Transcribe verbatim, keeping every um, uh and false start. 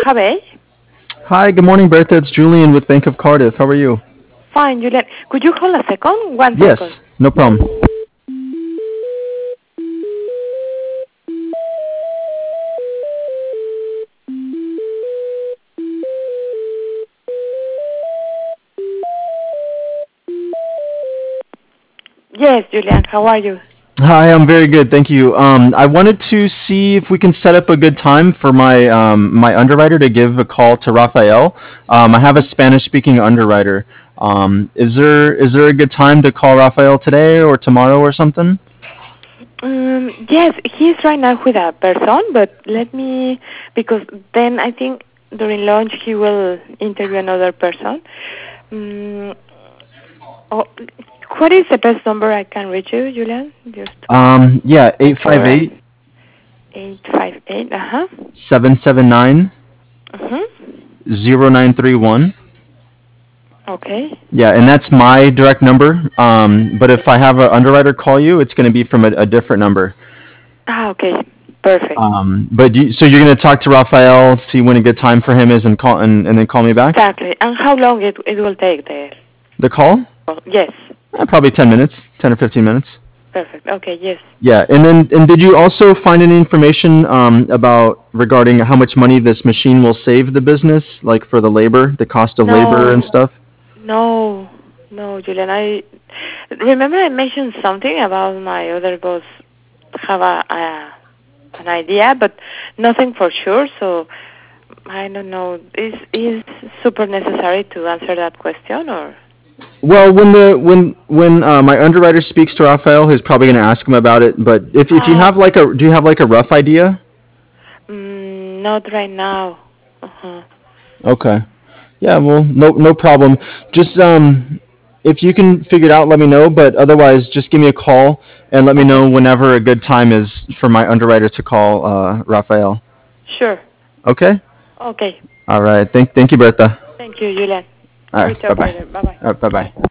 Cabey. Hi, good morning, Bertha. It's Julian with Bank of Cardiff. How are you? Fine, Julian. Could you hold a second? One second. Yes, no problem. Yes, Julian. How are you? Hi, I'm very good, thank you. Um, I wanted to see if we can set up a good time for my um, my underwriter to give a call to Rafael. Um, I have a Spanish-speaking underwriter. Um, is there is there a good time to call Rafael today or tomorrow or something? Um, yes, he's right now with a person, but let me, because then I think during lunch he will interview another person. Um, oh, what is the best number I can reach you, Julian? Just Um, yeah, eight five for eight eight five eight. Uh huh. seven seven nine Uh huh. zero nine three one. Okay. Yeah, and that's my direct number. Um, but if I have an underwriter call you, it's going to be from a, a different number. Ah, okay. Perfect. Um, but you, so you're going to talk to Rafael, see when a good time for him is, and call and, and then call me back. Exactly. And how long it it will take there? The call? Oh, yes. Eh, probably ten minutes, ten or fifteen minutes. Perfect. Okay. Yes. Yeah, and then and did you also find any information um, about regarding how much money this machine will save the business, like for the labor, the cost of labor and No. stuff? No. No, Julian. I remember I mentioned something about my other boss have a, a an idea, but nothing for sure. So I don't know. Is is super necessary to answer that question or? Well, when the when when uh, my underwriter speaks to Rafael, he's probably going to ask him about it. But if if you Ah, have like a do you have like a rough idea? mm, not right now. Uh-huh. Okay. Yeah. Well, no no problem. Just um, if you can figure it out, let me know. But otherwise, just give me a call and let me Okay. know whenever a good time is for my underwriter to call uh, Rafael. Sure. Okay. Okay. All right. Thank thank you, Bertha. Thank you, Julian. All We right. Bye talk bye. later. Bye bye. All right. Bye bye.